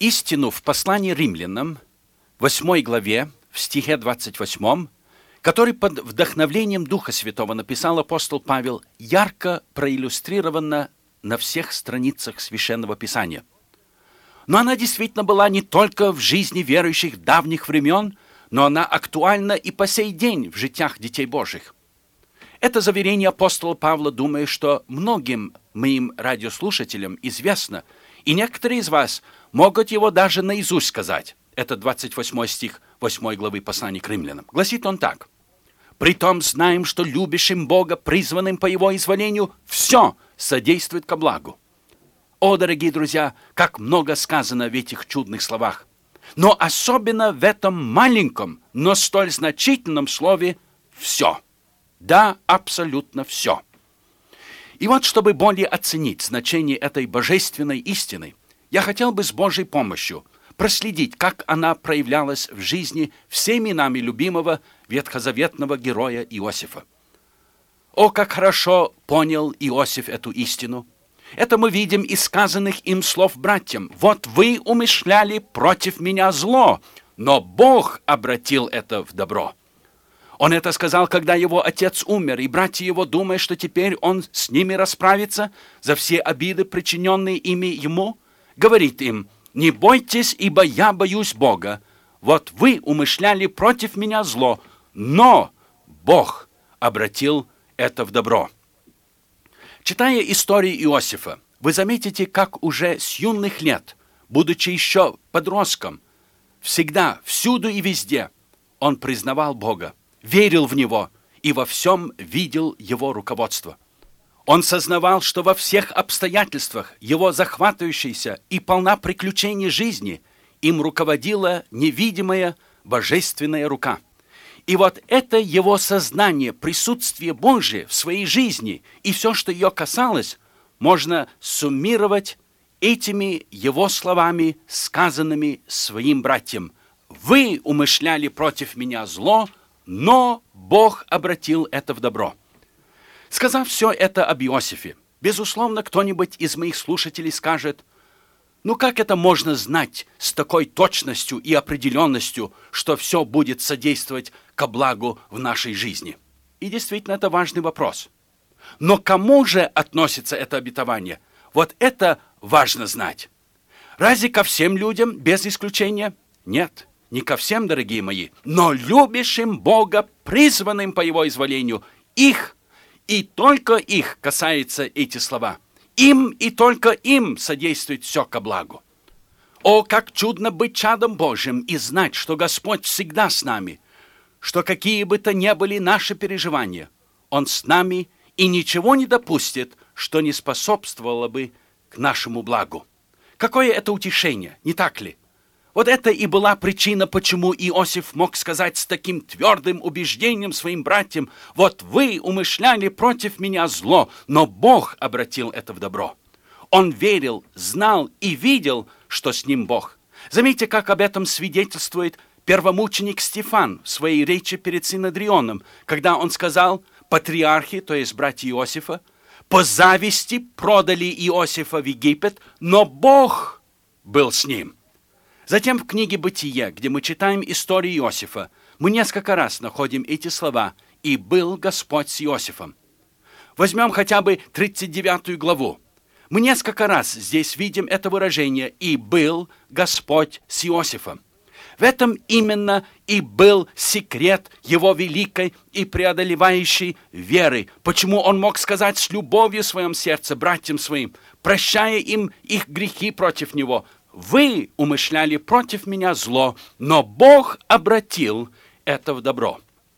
истину в послании римлянам, 8 главе, в стихе 28, который под вдохновлением Духа Святого написал апостол Павел, ярко проиллюстрирована на всех страницах Священного Писания. Но она действительно была не только в жизни верующих давних времен, но она актуальна и по сей день в житиях детей Божьих. Это заверение апостола Павла, думаю, что многим моим радиослушателям известно, и некоторые из вас могут его даже наизусть сказать. Это 28 стих 8 главы послания к римлянам. Гласит он так. «Притом знаем, что любящим Бога, призванным по Его изволению, все содействует ко благу». О, дорогие друзья, как много сказано в этих чудных словах. Но особенно в этом маленьком, но столь значительном слове «все». Да, абсолютно все. И вот, чтобы более оценить значение этой божественной истины, я хотел бы с Божьей помощью проследить, как она проявлялась в жизни всеми нами любимого ветхозаветного героя Иосифа. О, как хорошо понял Иосиф эту истину! Это мы видим из сказанных им слов братьям. «Вот вы умышляли против меня зло, но Бог обратил это в добро». Он это сказал, когда его отец умер, и братья его, думая, что теперь он с ними расправится за все обиды, причиненные ими ему, говорит им: «Не бойтесь, ибо я боюсь Бога. Вот вы умышляли против меня зло, но Бог обратил это в добро». Читая историю Иосифа, вы заметите, как уже с юных лет, будучи еще подростком, всегда, всюду и везде он признавал Бога, верил в Него и во всем видел Его руководство. Он сознавал, что во всех обстоятельствах его захватывающейся и полна приключений жизни им руководила невидимая божественная рука. И вот это его сознание, присутствие Божие в своей жизни и все, что ее касалось, можно суммировать этими его словами, сказанными своим братьям. «Вы умышляли против меня зло, но Бог обратил это в добро». Сказав все это об Иосифе, безусловно, кто-нибудь из моих слушателей скажет: ну как это можно знать с такой точностью и определенностью, что все будет содействовать ко благу в нашей жизни? И действительно, это важный вопрос. Но к кому же относится это обетование? Вот это важно знать. Разве ко всем людям без исключения? Нет, не ко всем, дорогие мои, но любящим Бога, призванным по Его изволению, их и только их касаются эти слова. Им и только им содействует все ко благу. О, как чудно быть чадом Божьим и знать, что Господь всегда с нами, что какие бы то ни были наши переживания, Он с нами и ничего не допустит, что не способствовало бы к нашему благу. Какое это утешение, не так ли? Вот это и была причина, почему Иосиф мог сказать с таким твердым убеждением своим братьям: «Вот вы умышляли против меня зло, но Бог обратил это в добро». Он верил, знал и видел, что с ним Бог. Заметьте, как об этом свидетельствует первомученик Стефан в своей речи перед Синедрионом, когда он сказал: «Патриархи, то есть братья Иосифа, по зависти продали Иосифа в Египет, но Бог был с ним». Затем в книге «Бытие», где мы читаем историю Иосифа, мы несколько раз находим эти слова: «И был Господь с Иосифом». Возьмем хотя бы 39 главу. Мы несколько раз здесь видим это выражение: «И был Господь с Иосифом». В этом именно и был секрет его великой и преодолевающей веры. Почему он мог сказать с любовью в своем сердце братьям своим, прощая им их грехи против него: «Вы умышляли против меня зло, но Бог обратил это в добро».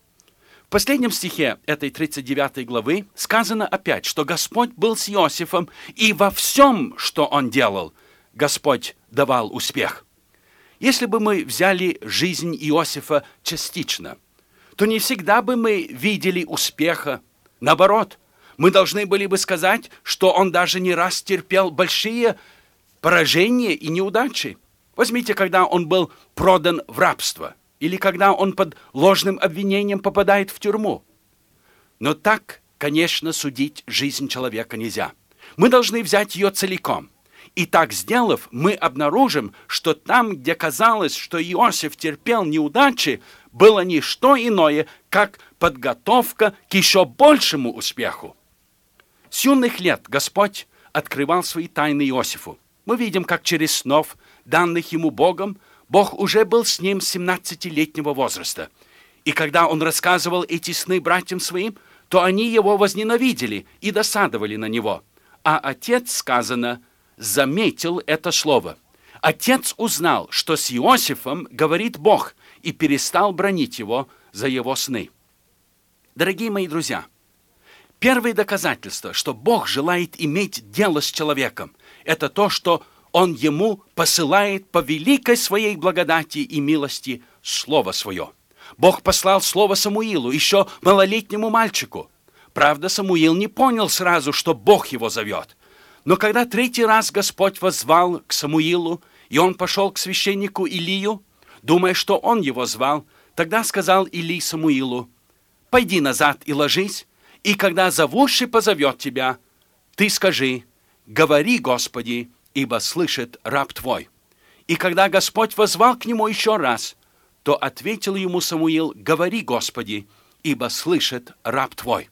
В последнем стихе этой 39 главы сказано опять, что Господь был с Иосифом, и во всем, что он делал, Господь давал успех. Если бы мы взяли жизнь Иосифа частично, то не всегда бы мы видели успеха. Наоборот, мы должны были бы сказать, что он даже не раз терпел большие поражения и неудачи. Возьмите, когда он был продан в рабство, или когда он под ложным обвинением попадает в тюрьму. Но так, конечно, судить жизнь человека нельзя. Мы должны взять ее целиком И так сделав, мы обнаружим, что там, где казалось, что Иосиф терпел неудачи, было не что иное, как подготовка к еще большему успеху. С юных лет Господь открывал свои тайны Иосифу. Мы видим, как через снов, данных ему Богом, Бог уже был с ним с 17-летнего возраста. И когда он рассказывал эти сны братьям своим, то они его возненавидели и досадовали на него. А отец, сказано, заметил это слово. Отец узнал, что с Иосифом говорит Бог, и перестал бранить его за его сны. Дорогие мои друзья, первое доказательство, что Бог желает иметь дело с человеком, это то, что Он ему посылает по великой своей благодати и милости Слово Свое. Бог послал Слово Самуилу, еще малолетнему мальчику. Правда, Самуил не понял сразу, что Бог его зовет. Но когда 3-й раз Господь воззвал к Самуилу, и он пошел к священнику Илию, думая, что он его звал, тогда сказал Илий Самуилу: «Пойди назад и ложись, и когда зовущий позовет тебя, ты скажи: говори, Господи, ибо слышит раб твой». И когда Господь воззвал к нему еще раз, то ответил ему Самуил: говори, Господи, ибо слышит раб твой.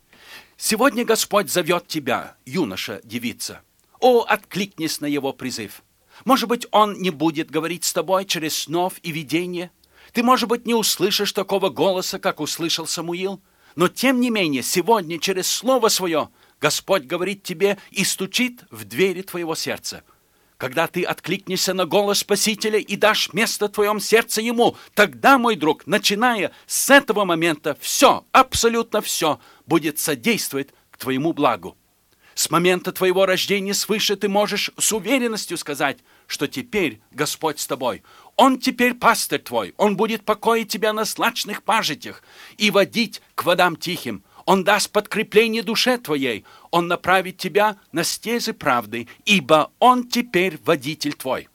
Сегодня Господь зовет тебя, юноша, девица. О, откликнись на его призыв. Может быть, он не будет говорить с тобой через снов и видения. Ты, может быть, не услышишь такого голоса, как услышал Самуил. Но, тем не менее, сегодня через Слово Свое Господь говорит тебе и стучит в двери твоего сердца. Когда ты откликнешься на голос Спасителя и дашь место в твоем сердце Ему, тогда, мой друг, начиная с этого момента, все, абсолютно все будет содействовать к твоему благу. С момента твоего рождения свыше ты можешь с уверенностью сказать, что теперь Господь с тобой. Он теперь пастырь твой, Он будет покоить тебя на злачных пажитях и водить к водам тихим. Он даст подкрепление душе твоей, Он направит тебя на стези правды, ибо Он теперь водитель твой.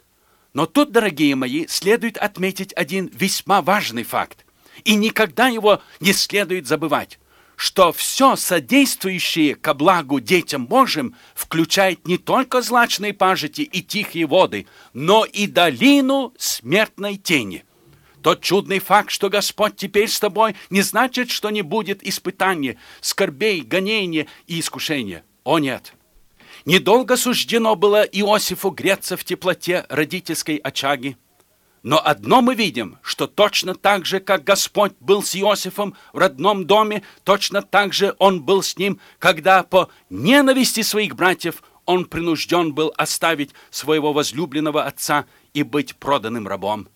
Но тут, дорогие мои, следует отметить один весьма важный факт, и никогда его не следует забывать, что все содействующее ко благу детям Божьим включает не только злачные пажити и тихие воды, но и долину смертной тени. Тот чудный факт, что Господь теперь с тобой, не значит, что не будет испытаний, скорбей, гонения и искушения. О нет! Недолго суждено было Иосифу греться в теплоте родительской очаги. Но одно мы видим, что точно так же, как Господь был с Иосифом в родном доме, точно так же Он был с ним, когда по ненависти своих братьев он принужден был оставить своего возлюбленного отца и быть проданным рабом.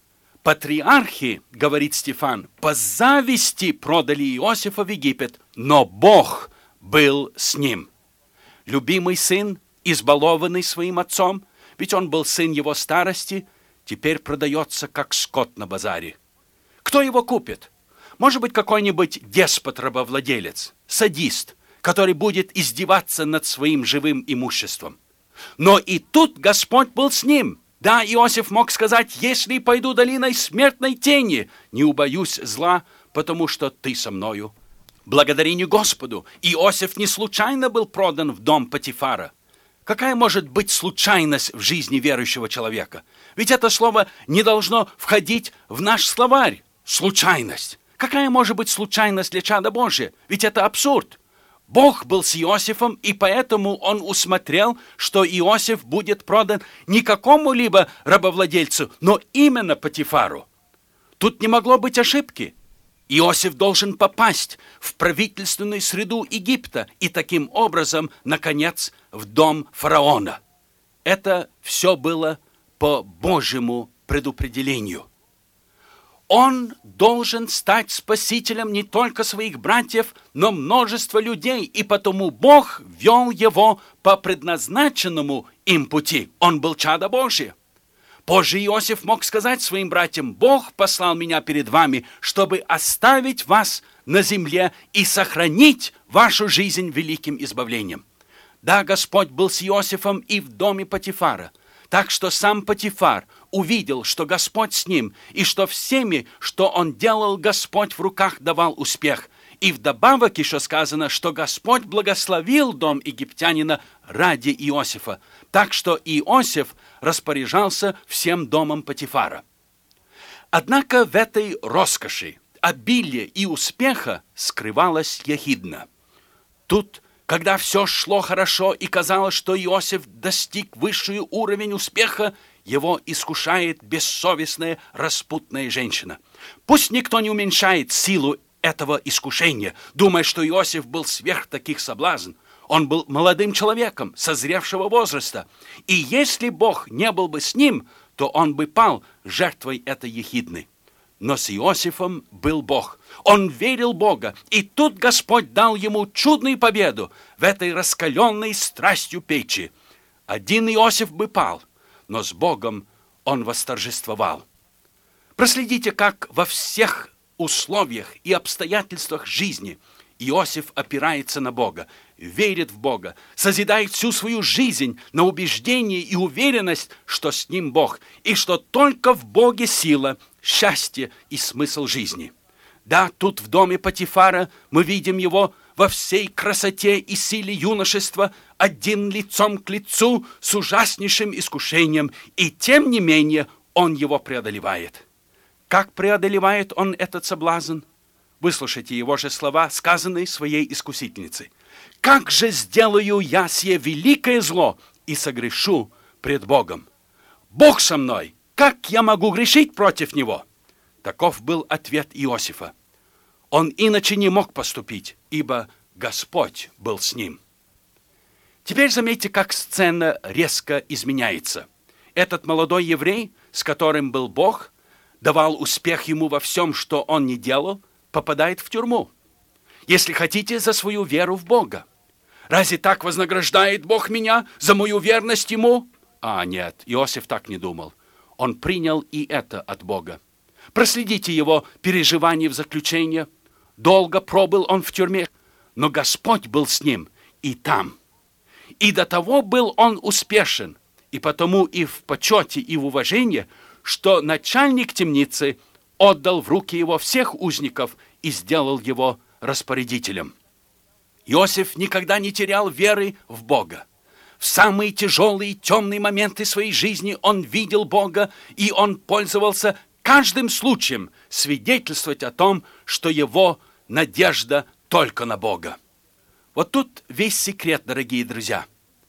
Патриархи, говорит Стефан, по зависти продали Иосифа в Египет, но Бог был с ним. Любимый сын, избалованный своим отцом, ведь он был сын его старости, теперь продается как скот на базаре. Кто его купит? Может быть, какой-нибудь деспот-рабовладелец, садист, который будет издеваться над своим живым имуществом. Но и тут Господь был с ним. Да, Иосиф мог сказать: «Если пойду долиной смертной тени, не убоюсь зла, потому что ты со мною». Благодарение Господу, Иосиф не случайно был продан в дом Потифара. Какая может быть случайность в жизни верующего человека? Ведь это слово не должно входить в наш словарь. Случайность. Какая может быть случайность для чада Божия? Ведь это абсурд. Бог был с Иосифом, и поэтому он усмотрел, что Иосиф будет продан не какому-либо рабовладельцу, но именно Потифару. Тут не могло быть ошибки. Иосиф должен попасть в правительственную среду Египта и таким образом, наконец, в дом фараона. Это все было по Божьему предопределению. Он должен стать спасителем не только своих братьев, но множества людей, и потому Бог вел его по предназначенному им пути. Он был чадо Божие. Позже Иосиф мог сказать своим братьям: «Бог послал меня перед вами, чтобы оставить вас на земле и сохранить вашу жизнь великим избавлением». Да, Господь был с Иосифом и в доме Потифара, так что сам Потифар увидел, что Господь с ним, и что всеми, что он делал, Господь в руках давал успех. И вдобавок еще сказано, что Господь благословил дом египтянина ради Иосифа, так что Иосиф распоряжался всем домом Потифара. Однако в этой роскоши, обилия и успеха скрывалась ехидна. Тут, когда все шло хорошо и казалось, что Иосиф достиг высший уровень успеха, его искушает бессовестная распутная женщина. Пусть никто не уменьшает силу этого искушения, думая, что Иосиф был сверх таких соблазн. Он был молодым человеком, созревшего возраста. И если Бог не был бы с ним, то он бы пал жертвой этой ехидны. Но с Иосифом был Бог. Он верил в Бога, и тут Господь дал ему чудную победу в этой раскаленной страстью печи. Один Иосиф бы пал, но с Богом он восторжествовал. Проследите, как во всех условиях и обстоятельствах жизни Иосиф опирается на Бога, верит в Бога, созидает всю свою жизнь на убеждении и уверенность, что с ним Бог, и что только в Боге сила, счастье и смысл жизни. Да, тут в доме Потифара мы видим его во всей красоте и силе юношества, один лицом к лицу с ужаснейшим искушением, и тем не менее он его преодолевает. Как преодолевает он этот соблазн? Выслушайте его же слова, сказанные своей искусительницей. «Как же сделаю я сие великое зло и согрешу пред Богом? Бог со мной, как я могу грешить против Него?» Таков был ответ Иосифа. Он иначе не мог поступить, ибо Господь был с ним. Теперь заметьте, как сцена резко изменяется. Этот молодой еврей, с которым был Бог, давал успех ему во всем, что он не делал, попадает в тюрьму. Если хотите, за свою веру в Бога. Разве так вознаграждает Бог меня за мою верность Ему? Нет, Иосиф так не думал. Он принял и это от Бога. Проследите его переживания в заключении. Долго пробыл он в тюрьме, но Господь был с ним и там. И до того был он успешен, и потому и в почете, и в уважении, что начальник темницы отдал в руки его всех узников и сделал его распорядителем. Иосиф никогда не терял веры в Бога. В самые тяжелые и темные моменты своей жизни он видел Бога, и он пользовался каждым случаем свидетельствовать о том, что его надежда только на Бога. Вот тут весь секрет, дорогие друзья.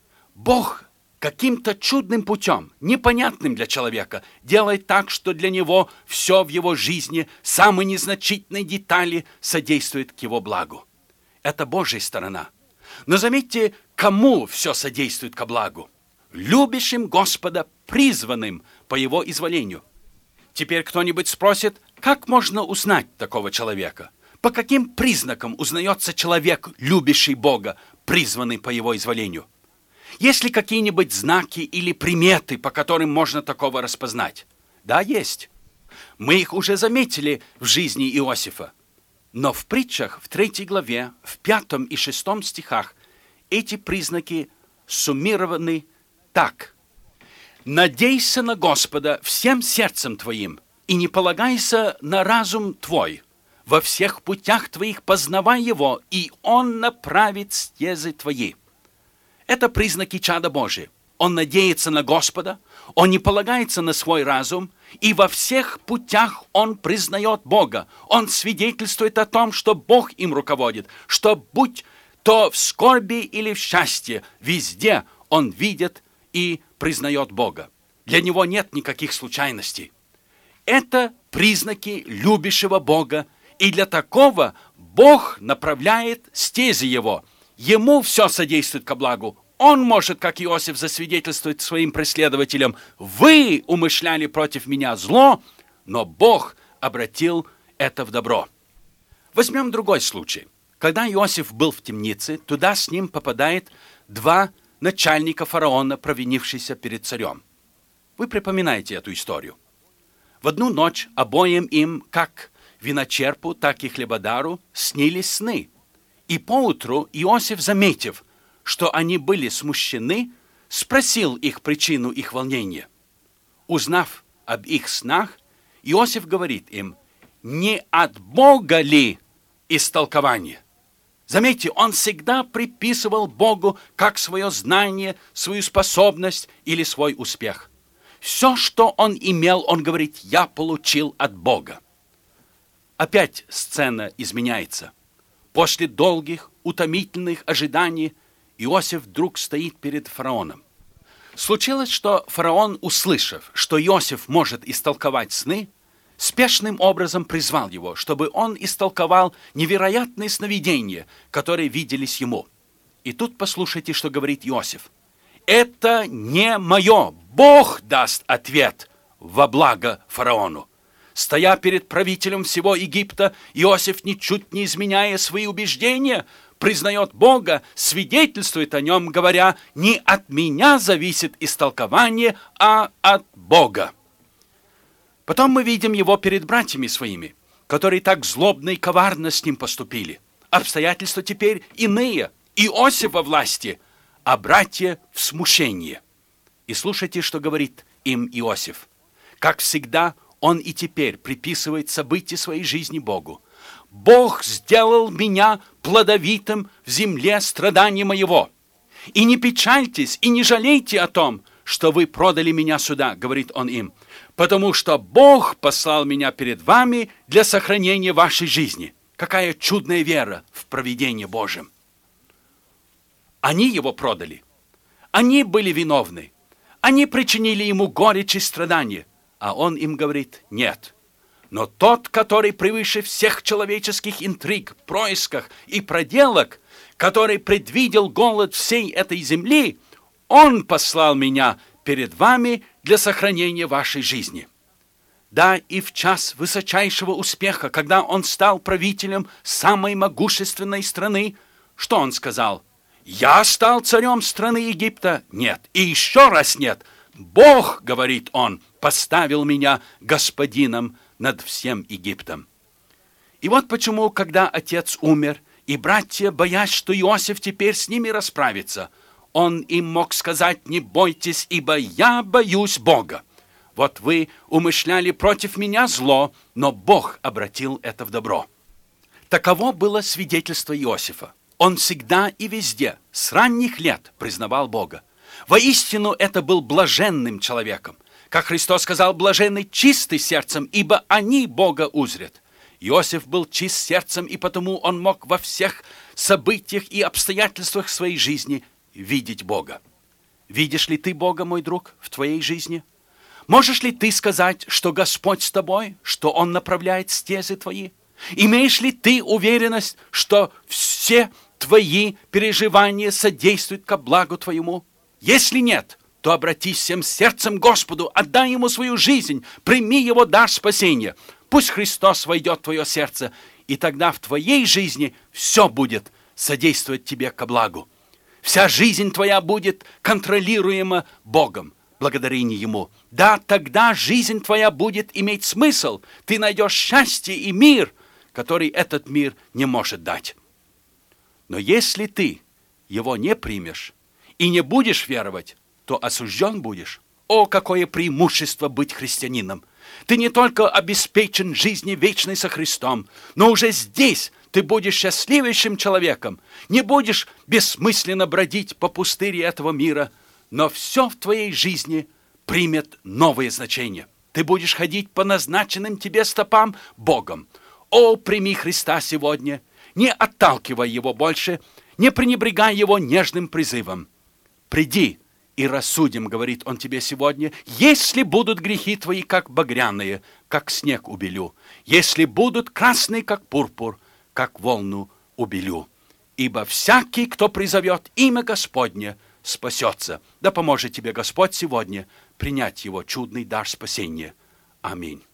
Бог каким-то чудным путем, непонятным для человека, делает так, что для него все в его жизни, самые незначительные детали содействуют к его благу. Это Божья сторона. Но заметьте, кому все содействует ко благу? Любящим Господа, призванным по Его изволению. Теперь кто-нибудь спросит, как можно узнать такого человека? По каким признакам узнается человек, любящий Бога, призванный по Его изволению? Есть ли какие-нибудь знаки или приметы, по которым можно такого распознать? Да, есть. Мы их уже заметили в жизни Иосифа. Но в притчах, в 3 главе, в 5 и 6 стихах, эти признаки суммированы так. «Надейся на Господа всем сердцем твоим, и не полагайся на разум твой. Во всех путях твоих познавай Его, и Он направит стезы твои». Это признаки чада Божия. Он надеется на Господа, он не полагается на свой разум, и во всех путях он признает Бога. Он свидетельствует о том, что Бог им руководит, что будь то в скорби или в счастье, везде он видит и признает Бога. Для него нет никаких случайностей. Это признаки любящего Бога, и для такого Бог направляет стези его. Ему все содействует ко благу. Он может, как Иосиф, засвидетельствовать своим преследователям: «Вы умышляли против меня зло, но Бог обратил это в добро». Возьмем другой случай. Когда Иосиф был в темнице, туда с ним попадает 2 начальника фараона, провинившиеся перед царем. Вы припоминаете эту историю. В одну ночь обоим им, как виночерпу, так и хлебодару, снились сны. И поутру Иосиф, заметив, что они были смущены, спросил их причину их волнения. Узнав об их снах, Иосиф говорит им: «Не от Бога ли истолкование. Заметьте, он всегда приписывал Богу как свое знание, свою способность или свой успех. Все, что он имел, он говорит, я получил от Бога. Опять сцена изменяется. После долгих, утомительных ожиданий Иосиф вдруг стоит перед фараоном. Случилось, что фараон, услышав, что Иосиф может истолковать сны, спешным образом призвал его, чтобы он истолковал невероятные сновидения, которые виделись ему. И тут послушайте, что говорит Иосиф. «Это не мое, Бог даст ответ во благо фараону». Стоя перед правителем всего Египта, Иосиф, ничуть не изменяя свои убеждения, признает Бога, свидетельствует о нем, говоря, «Не от меня зависит истолкование, а от Бога». Потом мы видим его перед братьями своими, которые так злобно и коварно с ним поступили. Обстоятельства теперь иные. Иосиф во власти, а братья в смущении. И слушайте, что говорит им Иосиф. Как всегда, он и теперь приписывает события своей жизни Богу. «Бог сделал меня плодовитым в земле страдания моего. И не печальтесь, и не жалейте о том, что вы продали меня сюда», — говорит он им, «потому что Бог послал меня перед вами для сохранения вашей жизни». Какая чудная вера в провидение Божьем. Они его продали. Они были виновны. Они причинили ему горечь и страдания. А он им говорит, нет. Но тот, который превыше всех человеческих интриг, происках и проделок, который предвидел голод всей этой земли, он послал меня перед вами для сохранения вашей жизни. Да, и в час высочайшего успеха, когда он стал правителем самой могущественной страны, что он сказал? «Я стал царем страны Египта?» Нет. И еще раз нет. «Бог, — говорит он, — поставил меня господином над всем Египтом». И вот почему, когда отец умер, и братья, боясь, что Иосиф теперь с ними расправится, он им мог сказать, «Не бойтесь, ибо я боюсь Бога. Вот вы умышляли против меня зло, но Бог обратил это в добро». Таково было свидетельство Иосифа. Он всегда и везде, с ранних лет, признавал Бога. Воистину, это был блаженным человеком. Как Христос сказал, блаженны чисты сердцем, ибо они Бога узрят. Иосиф был чист сердцем, и потому он мог во всех событиях и обстоятельствах своей жизни видеть Бога. Видишь ли ты Бога, мой друг, в твоей жизни? Можешь ли ты сказать, что Господь с тобой, что Он направляет стези твои? Имеешь ли ты уверенность, что все твои переживания содействуют ко благу твоему? Если нет, то обратись всем сердцем к Господу, отдай Ему свою жизнь, прими Его дар спасения. Пусть Христос войдет в твое сердце, и тогда в твоей жизни все будет содействовать тебе ко благу. Вся жизнь твоя будет контролируема Богом, благодарение Ему. Да, тогда жизнь твоя будет иметь смысл. Ты найдешь счастье и мир, который этот мир не может дать. Но если ты его не примешь и не будешь веровать, то осужден будешь. О, какое преимущество быть христианином! Ты не только обеспечен жизнью вечной со Христом, но уже здесь ты будешь счастливейшим человеком, не будешь бессмысленно бродить по пустыре этого мира, но все в твоей жизни примет новое значение. Ты будешь ходить по назначенным тебе стопам Богом. О, прими Христа сегодня, не отталкивай Его больше, не пренебрегай Его нежным призывом. Приди и рассудим, говорит Он тебе сегодня, если будут грехи твои, как багряные, как снег убелю, если будут красные, как пурпур, как волну убелю. Ибо всякий, кто призовет имя Господне, спасется. Да поможет тебе Господь сегодня принять Его чудный дар спасения. Аминь.